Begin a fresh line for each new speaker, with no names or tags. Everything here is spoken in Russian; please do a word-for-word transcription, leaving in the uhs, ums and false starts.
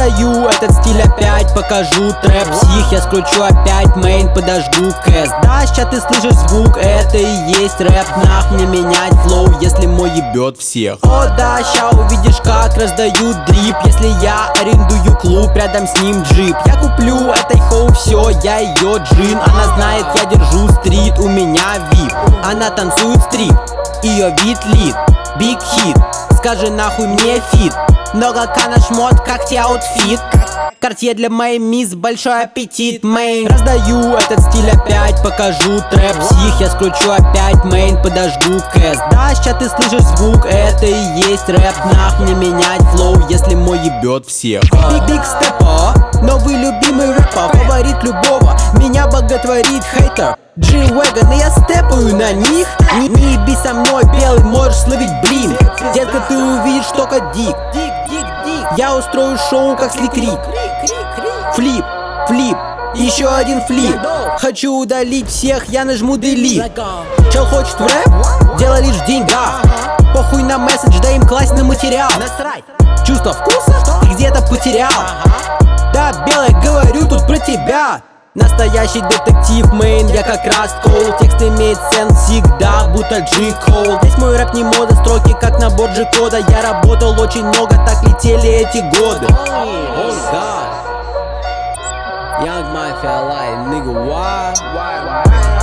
Раздаю этот стиль опять, покажу трэп псих. Я скручу опять мейн, подожгу кэс. Да, ща ты слышишь звук, это и есть рэп. Нах мне менять флоу, если мой ебет всех. О да, ща увидишь, как раздаю дрип. Если я арендую клуб, рядом с ним джип. Я куплю этой хоу все, я ее джин. Она знает, я держу стрит, у меня вип. Она танцует стрип, ее вид лид. Биг хит, скажи нахуй мне фит. Много кана шмот, как тебе аутфит. Картье для моей мисс, большой аппетит, мейн. Раздаю этот стиль опять, покажу трэп псих. Я скручу опять мейн, подожгу кэс. Да, ща ты слышишь звук, это и есть рэп. Нах мне менять флоу, если мой ебет всех. Биг биг степа, новый любимый рэпа, фаворит любого, меня боготворит хейтер. G-Wagon, и я степаю на них. Не, не еби со мной, белый, можешь словить блин. Детка, ты увидишь только дик. Я устрою шоу, как Слик-Рик. Флип, флип, еще один флип. Хочу удалить всех, я нажму delete. Чел хочет в рэп, дело лишь в деньгах. Похуй на месседж, дай им классный материал. Чувство вкуса ты где-то потерял. Да, белый, говорю тут про тебя. Настоящий детектив, мейн, я как раз Коул. Текст имеет сенс всегда, будто G-Cole. Здесь мой рэп не мода, строки как набор G-кода. Я работал очень много, так летели эти годы. Oh God, Young Mafia, like, nigga, why?